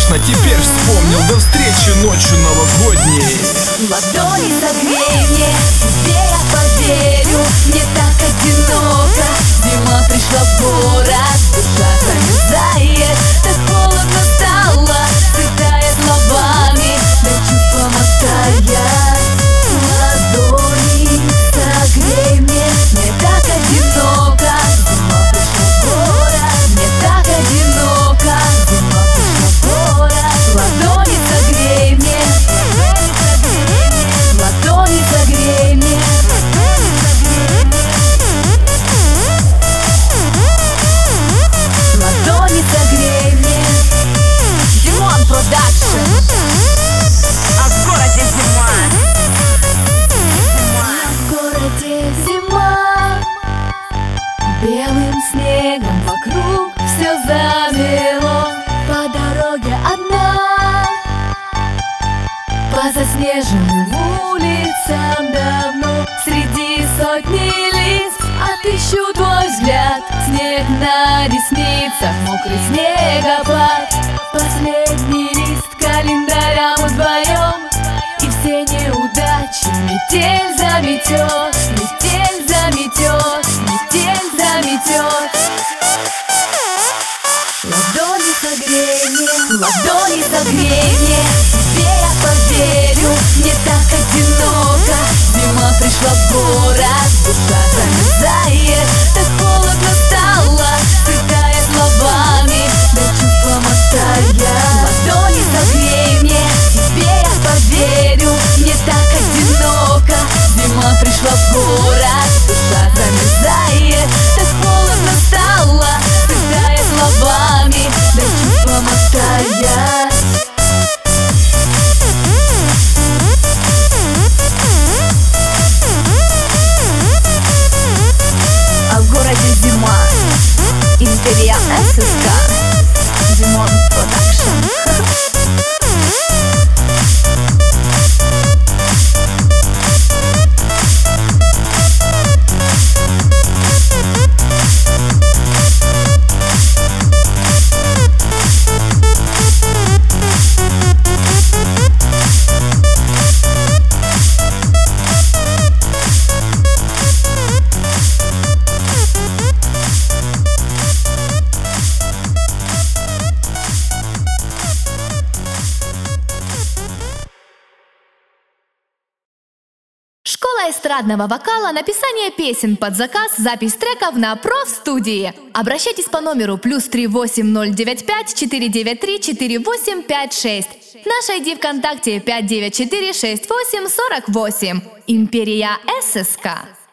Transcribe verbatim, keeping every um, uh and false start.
конечно, теперь вспомнил. До встречи ночью новогодней. Ладони согрей мне, тебе я поверю. Мне так одиноко, зима пришла в город, душа замерзает, так холодно стало, цветает лобами, да чувства мотает. Ладони согрей мне, мне так одиноко, зима пришла в город, мне так одиноко, зима пришла в город. Ладони согрей мне, ладони согрей мне. Ладони согрей мне. Димон Продакшн. А в городе зима. В городе зима. Белым снегом вокруг все замело. По дороге одна, по заснеженным улицам давно, среди сотни лиц отыщу твой взгляд. Снег на ресницах, мокрый снегопад, последний лист календаря мы вдвоем, и все неудачи метель заметет, метель заметет, метель заметет. Ладони согрей мне, ладони согрей мне, тебе я поверю. Мне так одиноко, зима пришла в город, душа замерзает, так холодно стало, цветает лобами, да чувства мотает. Ладони согрей мне, тебе я поверю. Мне так одиноко, зима пришла в город, душа замерзает, так холодно стало, цветает лобами, да чувства мотает. А в городе зима. Империя эс эс ка. Димон Продакшн. Школа эстрадного вокала, написание песен под заказ, запись треков на профстудии. Обращайтесь по номеру плюс три восемь ноль девять пять четыре девять три четыре восемь пять шесть. Наш ай ди ВКонтакте пять девять четыре шесть восемь сорок восемь. Империя эс эс ка.